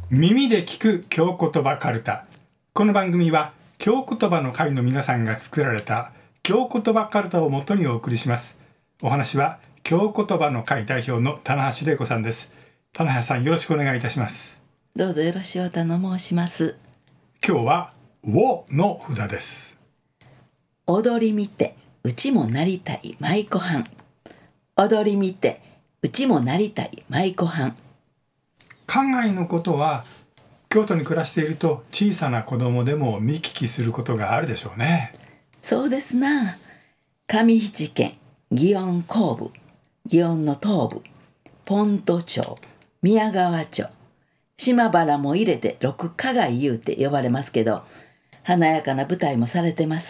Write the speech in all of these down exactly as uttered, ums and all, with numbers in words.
耳で聞く京言葉カルタ。この番組は京言葉の会の皆さんが作られた京言葉カルタをもとにお送りします。お話は京言葉の会代表の棚橋玲子さんです。棚橋さん、よろしくお願いいたします。 どうぞよろしくお頼申します。 今日はおの札です。 踊り見てうちもなりたい舞妓はん。踊り見てうちもなりたい舞妓はん。 考えのことは京都に暮らしていると小さな子供でも見聞きすることがあるでしょうね。 そうですな。上七県祇園後部、祇園の東部、pon戸町、宮川町、島原も入れて六花街言うて呼ばれますけど、華やかな舞台もされてます。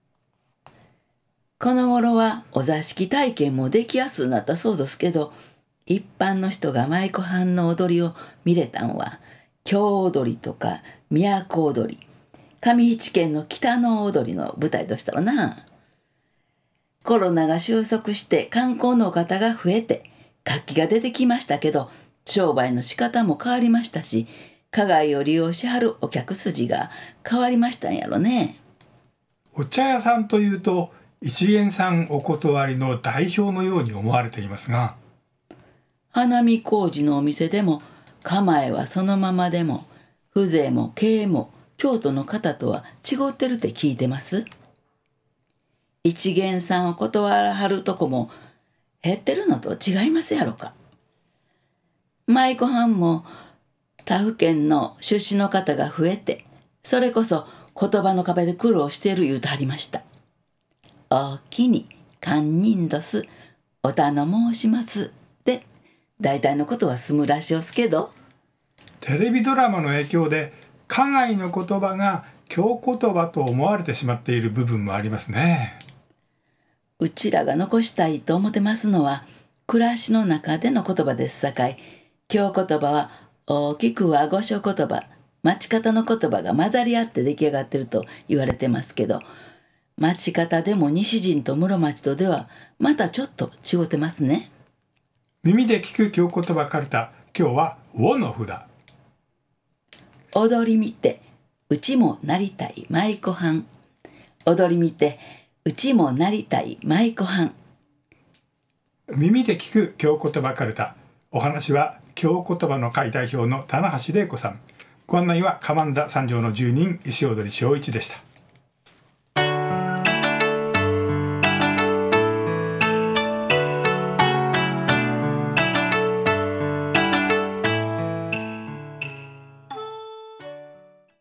この頃はお座敷体験もできやすくなったそうですけど、一般の人が舞妓はんの踊りを見れたんは京踊りとか都踊り、上七県の北の踊りの舞台としたわな。コロナが収束して観光の方が増えて活気が出てきましたけど、商売の仕方も変わりましたし、花街を利用しはるお客筋が変わりましたんやろね。 お茶屋さんというと一元さんお断りの代表のように思われていますが、 花見工事のお店でも構えはそのままでも風情も経営も京都の方とは違ってるって聞いてます。一元さんを断らはるとこも減ってるのと違いますやろか。舞妓はんも他府県の出身の方が増えて、それこそ言葉の壁で苦労してる言うてはりました。おおきに堪忍どす、お頼申しますで大体のことは済むらしおすけど、 テレビドラマの影響で花街の言葉が京言葉と思われてしまっている部分もありますね。 うちらが残したいと思ってますのは暮らしの中での言葉ですさかい、京言葉は大きくは御所言葉、町方の言葉が混ざり合って出来上がってると言われてますけど、町方でも西陣と室町とではまたちょっと違ってますね。 耳で聞く京言葉カルタ。今日はおの札。 踊り見てうちもなりたい舞妓はん。踊り見てうちもなりたい舞妓はん。 耳で聞く京言葉カルタ。お話は京言葉の会代表の棚橋玲子さん。ご案内は花満座三条の住人石踊正一でした。